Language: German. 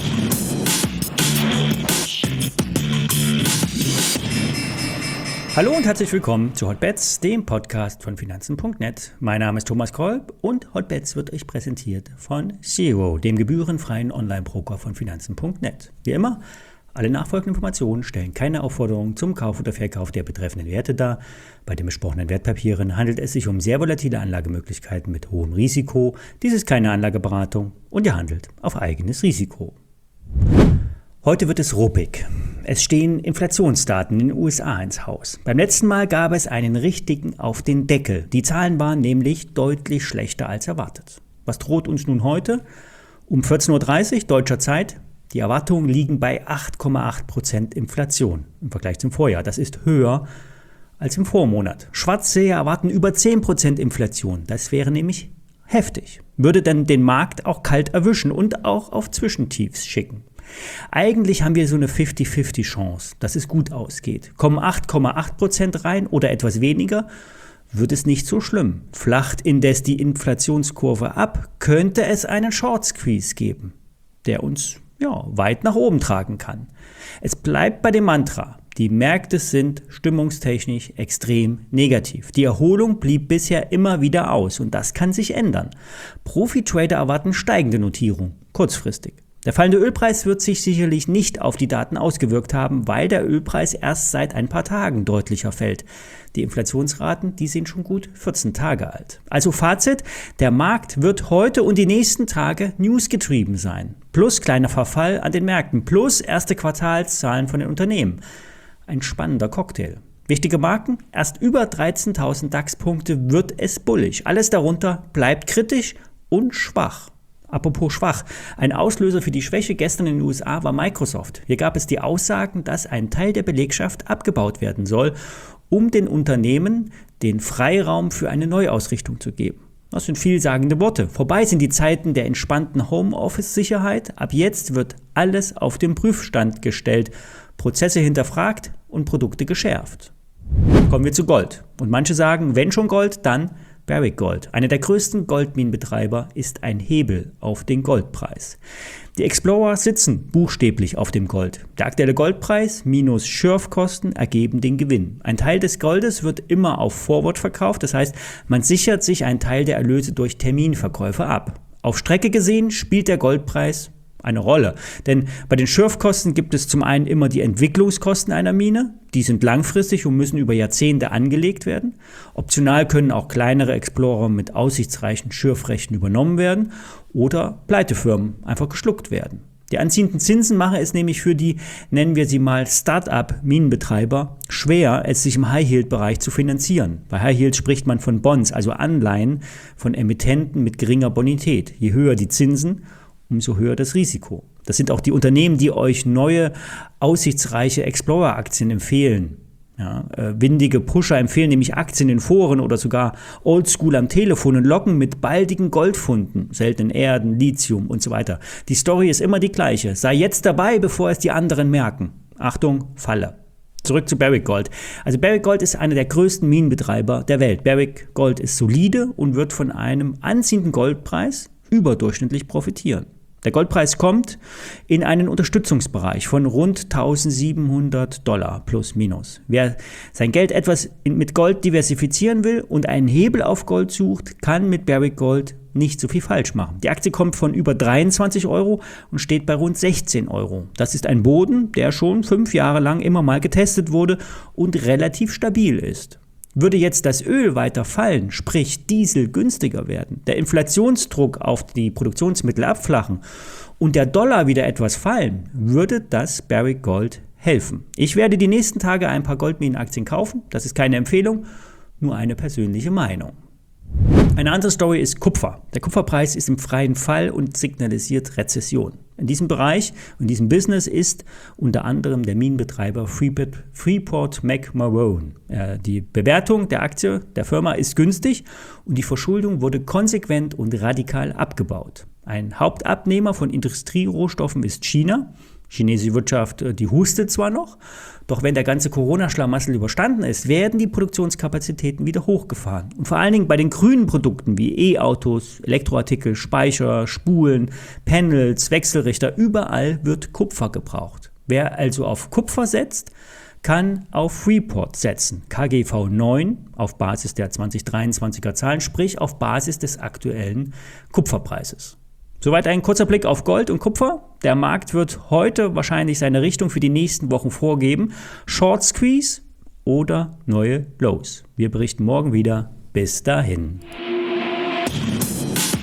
Hallo und herzlich willkommen zu Hotbets, dem Podcast von Finanzen.net. Mein Name ist Thomas Kolb und Hotbets wird euch präsentiert von Zero, dem gebührenfreien Online-Broker von Finanzen.net. Wie immer, alle nachfolgenden Informationen stellen keine Aufforderung zum Kauf oder Verkauf der betreffenden Werte dar. Bei den besprochenen Wertpapieren handelt es sich um sehr volatile Anlagemöglichkeiten mit hohem Risiko. Dies ist keine Anlageberatung und ihr handelt auf eigenes Risiko. Heute wird es ruppig. Es stehen Inflationsdaten in den USA ins Haus. Beim letzten Mal gab es einen richtigen auf den Deckel. Die Zahlen waren nämlich deutlich schlechter als erwartet. Was droht uns nun heute? Um 14.30 Uhr deutscher Zeit. Die Erwartungen liegen bei 8,8% Inflation im Vergleich zum Vorjahr. Das ist höher als im Vormonat. Schwarzseher erwarten über 10% Inflation. Das wäre nämlich heftig. Würde dann den Markt auch kalt erwischen und auch auf Zwischentiefs schicken. Eigentlich haben wir so eine 50-50 Chance, dass es gut ausgeht. Kommen 8,8% rein oder etwas weniger, wird es nicht so schlimm. Flacht indes die Inflationskurve ab, könnte es einen Short Squeeze geben, der uns weit nach oben tragen kann. Es bleibt bei dem Mantra, die Märkte sind stimmungstechnisch extrem negativ. Die Erholung blieb bisher immer wieder aus und das kann sich ändern. Profi-Trader erwarten steigende Notierung, kurzfristig. Der fallende Ölpreis wird sich sicherlich nicht auf die Daten ausgewirkt haben, weil der Ölpreis erst seit ein paar Tagen deutlicher fällt. Die Inflationsraten, die sind schon gut 14 Tage alt. Also Fazit, der Markt wird heute und die nächsten Tage newsgetrieben sein. Plus kleiner Verfall an den Märkten, plus erste Quartalszahlen von den Unternehmen. Ein spannender Cocktail. Wichtige Marken, erst über 13.000 DAX-Punkte wird es bullig. Alles darunter bleibt kritisch und schwach. Apropos schwach, ein Auslöser für die Schwäche gestern in den USA war Microsoft. Hier gab es die Aussagen, dass ein Teil der Belegschaft abgebaut werden soll, um den Unternehmen den Freiraum für eine Neuausrichtung zu geben. Das sind vielsagende Worte. Vorbei sind die Zeiten der entspannten Homeoffice-Sicherheit. Ab jetzt wird alles auf den Prüfstand gestellt, Prozesse hinterfragt und Produkte geschärft. Kommen wir zu Gold. Und manche sagen, wenn schon Gold, dann Barrick Gold. Einer der größten Goldminenbetreiber ist ein Hebel auf den Goldpreis. Die Explorer sitzen buchstäblich auf dem Gold. Der aktuelle Goldpreis minus Schürfkosten ergeben den Gewinn. Ein Teil des Goldes wird immer auf Forward verkauft, das heißt, man sichert sich einen Teil der Erlöse durch Terminverkäufe ab. Auf Strecke gesehen spielt der Goldpreis eine Rolle, denn bei den Schürfkosten gibt es zum einen immer die Entwicklungskosten einer Mine, die sind langfristig und müssen über Jahrzehnte angelegt werden. Optional können auch kleinere Explorer mit aussichtsreichen Schürfrechten übernommen werden oder Pleitefirmen einfach geschluckt werden. Die anziehenden Zinsen machen es nämlich für die, nennen wir sie mal Start-up-Minenbetreiber, schwer, es sich im High-Yield-Bereich zu finanzieren. Bei High-Yield spricht man von Bonds, also Anleihen von Emittenten mit geringer Bonität. Je höher die Zinsen, umso höher das Risiko. Das sind auch die Unternehmen, die euch neue, aussichtsreiche Explorer-Aktien empfehlen. Ja, windige Pusher empfehlen nämlich Aktien in Foren oder sogar Oldschool am Telefon und locken mit baldigen Goldfunden, seltenen Erden, Lithium und so weiter. Die Story ist immer die gleiche. Sei jetzt dabei, bevor es die anderen merken. Achtung, Falle. Zurück zu Barrick Gold. Also Barrick Gold ist einer der größten Minenbetreiber der Welt. Barrick Gold ist solide und wird von einem anziehenden Goldpreis überdurchschnittlich profitieren. Der Goldpreis kommt in einen Unterstützungsbereich von rund $1.700 plus minus. Wer sein Geld etwas mit Gold diversifizieren will und einen Hebel auf Gold sucht, kann mit Barrick Gold nicht so viel falsch machen. Die Aktie kommt von über 23 Euro und steht bei rund 16 Euro. Das ist ein Boden, der schon 5 Jahre lang immer mal getestet wurde und relativ stabil ist. Würde jetzt das Öl weiter fallen, sprich Diesel günstiger werden, der Inflationsdruck auf die Produktionsmittel abflachen und der Dollar wieder etwas fallen, würde das Barrick Gold helfen. Ich werde die nächsten Tage ein paar Goldminenaktien kaufen. Das ist keine Empfehlung, nur eine persönliche Meinung. Eine andere Story ist Kupfer. Der Kupferpreis ist im freien Fall und signalisiert Rezession. In diesem Bereich, in diesem Business ist unter anderem der Minenbetreiber Freeport-McMoRan. Die Bewertung der Aktie der Firma ist günstig und die Verschuldung wurde konsequent und radikal abgebaut. Ein Hauptabnehmer von Industrierohstoffen ist China. Die chinesische Wirtschaft, die hustet zwar noch, doch wenn der ganze Corona-Schlamassel überstanden ist, werden die Produktionskapazitäten wieder hochgefahren. Und vor allen Dingen bei den grünen Produkten wie E-Autos, Elektroartikel, Speicher, Spulen, Panels, Wechselrichter, überall wird Kupfer gebraucht. Wer also auf Kupfer setzt, kann auf Freeport setzen. KGV 9 auf Basis der 2023er Zahlen, sprich auf Basis des aktuellen Kupferpreises. Soweit ein kurzer Blick auf Gold und Kupfer. Der Markt wird heute wahrscheinlich seine Richtung für die nächsten Wochen vorgeben. Short Squeeze oder neue Lows. Wir berichten morgen wieder. Bis dahin.